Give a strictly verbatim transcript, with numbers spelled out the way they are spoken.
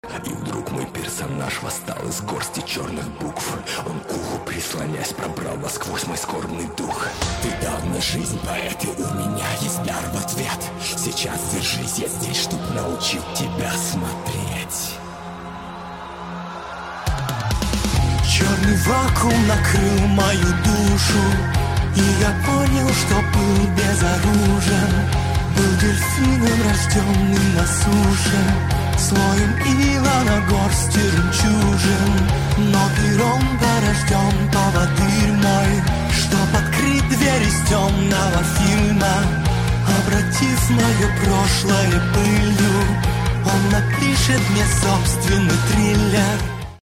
И вдруг мой персонаж восстал из горсти черных букв. Он к уху прислонясь пробрал насквозь мой скорбный дух. Ты дал мне жизнь, поэт, и у меня есть дар в ответ. Сейчас держись, я здесь, чтоб научить тебя смотреть. Черный вакуум накрыл мою душу, и я понял, что был безоружен. Был дельфином, рожденным на суше, слоем ила на горсти жемчужин. Но пером порожден поводырь мой, чтоб открыть дверь из темного фильма. Обратив мое прошлое пылью, он напишет мне собственный триллер.